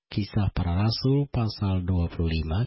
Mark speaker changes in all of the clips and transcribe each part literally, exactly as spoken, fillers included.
Speaker 1: Kisah Para Rasul pasal dua puluh lima.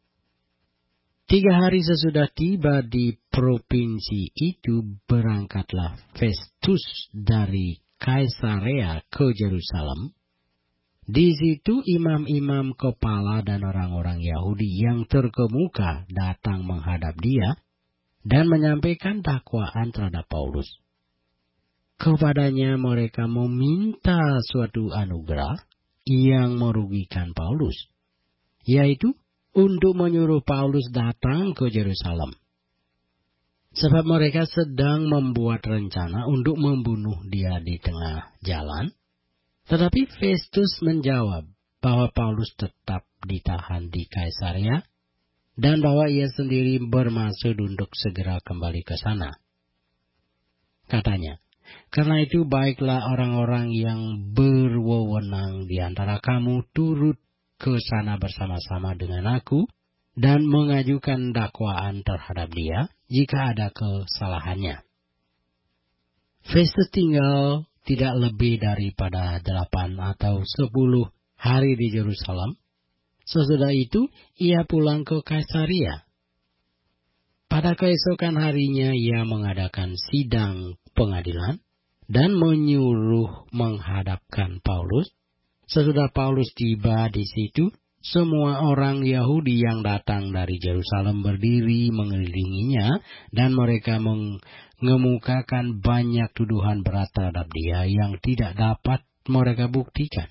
Speaker 1: Tiga hari sesudah tiba di provinsi itu, berangkatlah Festus dari Kaisarea ke Yerusalem. Di situ imam-imam kepala dan orang-orang Yahudi yang terkemuka datang menghadap dia dan menyampaikan dakwaan terhadap Paulus. Kepadanya mereka meminta suatu anugerah yang merugikan Paulus, yaitu untuk menyuruh Paulus datang ke Yerusalem. Sebab mereka sedang membuat rencana untuk membunuh dia di tengah jalan. Tetapi Festus menjawab bahwa Paulus tetap ditahan di Kaisarea dan bahwa ia sendiri bermaksud untuk segera kembali ke sana. Katanya, karena itu baiklah orang-orang yang berwewenang di antara kamu turut ke sana bersama-sama dengan aku dan mengajukan dakwaan terhadap dia jika ada kesalahannya. Festus tinggal tidak lebih daripada delapan atau sepuluh hari di Yerusalem. Sesudah itu ia pulang ke Kaisarea. Pada keesokan harinya ia mengadakan sidang pengadilan dan menyuruh menghadapkan Paulus. Sesudah Paulus tiba di situ, semua orang Yahudi yang datang dari Yerusalem berdiri mengelilinginya dan mereka mengemukakan banyak tuduhan berat terhadap dia yang tidak dapat mereka buktikan.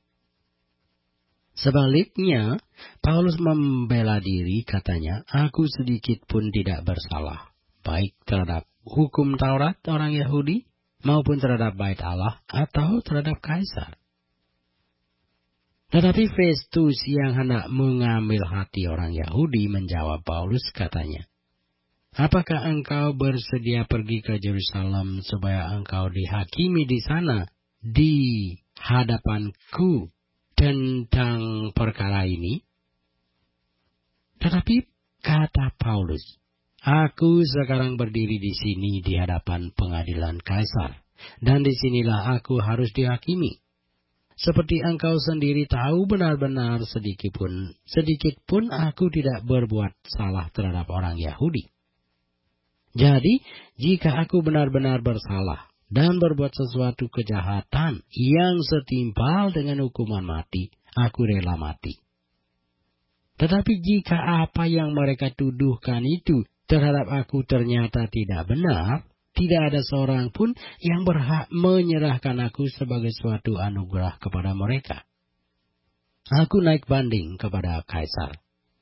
Speaker 1: Sebaliknya, Paulus membela diri, katanya, aku sedikit pun tidak bersalah, baik terhadap hukum Taurat orang Yahudi maupun terhadap bait Allah atau terhadap Kaisar. Tetapi Festus yang hendak mengambil hati orang Yahudi menjawab Paulus, katanya, apakah engkau bersedia pergi ke Yerusalem supaya engkau dihakimi di sana di hadapanku tentang perkara ini? Tetapi kata Paulus, aku sekarang berdiri di sini di hadapan pengadilan Kaisar, dan disinilah aku harus dihakimi. Seperti engkau sendiri tahu benar-benar sedikit pun, sedikit pun aku tidak berbuat salah terhadap orang Yahudi. Jadi, jika aku benar-benar bersalah dan berbuat sesuatu kejahatan yang setimpal dengan hukuman mati, aku rela mati. Tetapi jika apa yang mereka tuduhkan itu terhadap aku ternyata tidak benar, tidak ada seorang pun yang berhak menyerahkan aku sebagai suatu anugerah kepada mereka. Aku naik banding kepada Kaisar.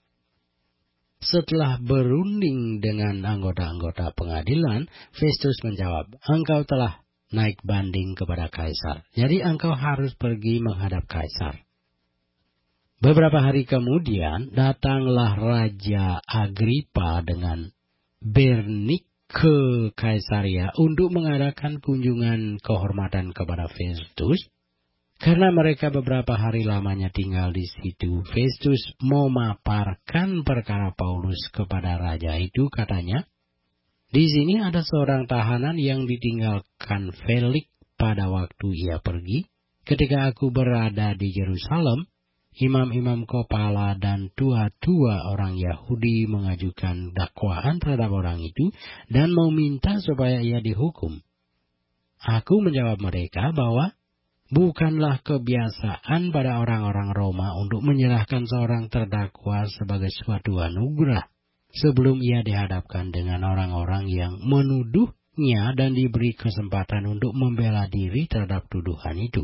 Speaker 1: Setelah berunding dengan anggota-anggota pengadilan, Festus menjawab, engkau telah naik banding kepada Kaisar, jadi engkau harus pergi menghadap Kaisar. Beberapa hari kemudian, datanglah Raja Agripa dengan Bernik ke Kaisarea untuk mengadakan kunjungan kehormatan kepada Festus. Karena mereka beberapa hari lamanya tinggal di situ, Festus memaparkan perkara Paulus kepada raja itu, katanya, di sini ada seorang tahanan yang ditinggalkan Felix pada waktu ia pergi. Ketika aku berada di Yerusalem, imam-imam kepala dan tua-tua orang Yahudi mengajukan dakwaan terhadap orang itu dan meminta supaya ia dihukum. Aku menjawab mereka bahwa bukanlah kebiasaan pada orang-orang Roma untuk menyerahkan seorang terdakwa sebagai suatu anugerah sebelum ia dihadapkan dengan orang-orang yang menuduhnya dan diberi kesempatan untuk membela diri terhadap tuduhan itu.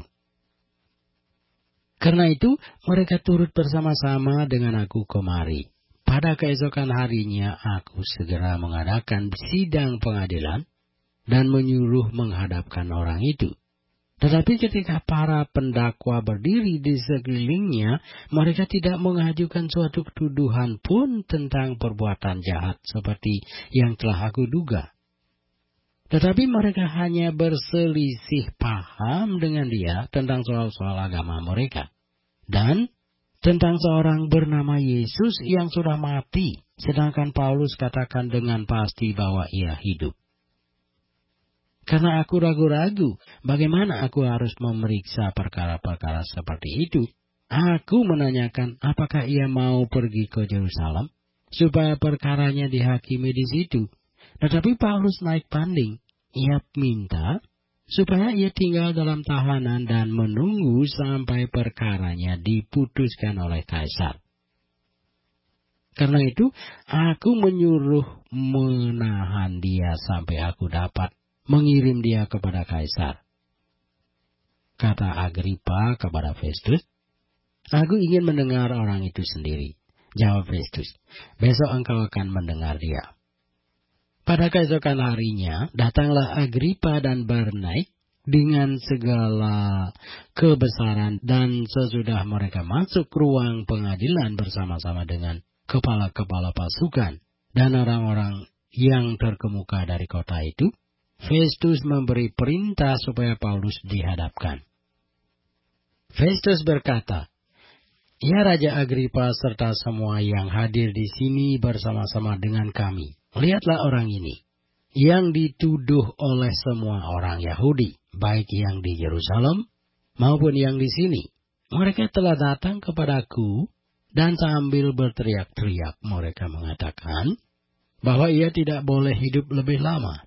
Speaker 1: Karena itu, mereka turut bersama-sama dengan aku kemari. Pada keesokan harinya, aku segera mengadakan sidang pengadilan dan menyuruh menghadapkan orang itu. Tetapi ketika para pendakwa berdiri di sekelilingnya, mereka tidak mengajukan suatu tuduhan pun tentang perbuatan jahat seperti yang telah aku duga. Tetapi mereka hanya berselisih paham dengan dia tentang soal-soal agama mereka. Dan tentang seorang bernama Yesus yang sudah mati, sedangkan Paulus katakan dengan pasti bahwa ia hidup. Karena aku ragu-ragu bagaimana aku harus memeriksa perkara-perkara seperti itu, Aku menanyakan apakah ia mau pergi ke Yerusalem supaya perkaranya dihakimi di situ. Tetapi Paulus naik banding. Ia minta supaya ia tinggal dalam tahanan dan menunggu sampai perkaranya diputuskan oleh kaisar. Karena itu, aku menyuruh menahan dia sampai aku dapat mengirim dia kepada kaisar. Kata Agripa kepada Festus, "Aku ingin mendengar orang itu sendiri." Jawab Festus, "Besok engkau akan mendengar dia." Pada keesokan harinya, datanglah Agripa dan Bernaik dengan segala kebesaran, dan sesudah mereka masuk ruang pengadilan bersama-sama dengan kepala-kepala pasukan dan orang-orang yang terkemuka dari kota itu, Festus memberi perintah supaya Paulus dihadapkan. Festus berkata, "Ya Raja Agripa serta semua yang hadir di sini bersama-sama dengan kami, lihatlah orang ini, yang dituduh oleh semua orang Yahudi, baik yang di Yerusalem maupun yang di sini. Mereka telah datang kepadaku, dan sambil berteriak-teriak mereka mengatakan bahwa ia tidak boleh hidup lebih lama.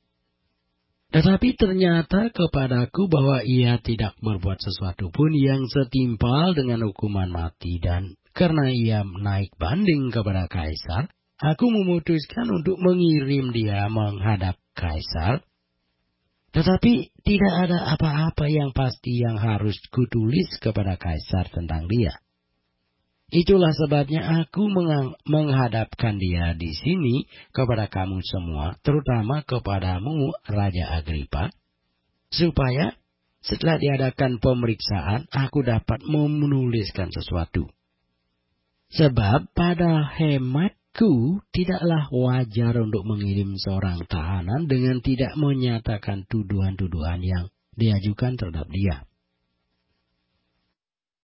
Speaker 1: Tetapi ternyata kepadaku bahwa ia tidak berbuat sesuatu pun yang setimpal dengan hukuman mati, dan karena ia naik banding kepada kaisar, aku memutuskan untuk mengirim dia menghadap kaisar. Tetapi tidak ada apa-apa yang pasti yang harus kutulis kepada kaisar tentang dia. Itulah sebabnya aku menghadapkan dia di sini kepada kamu semua, terutama kepadamu, Raja Agripa, supaya setelah diadakan pemeriksaan, aku dapat menuliskan sesuatu. Sebab pada hematku tidaklah wajar untuk mengirim seorang tahanan dengan tidak menyatakan tuduhan-tuduhan yang diajukan terhadap dia.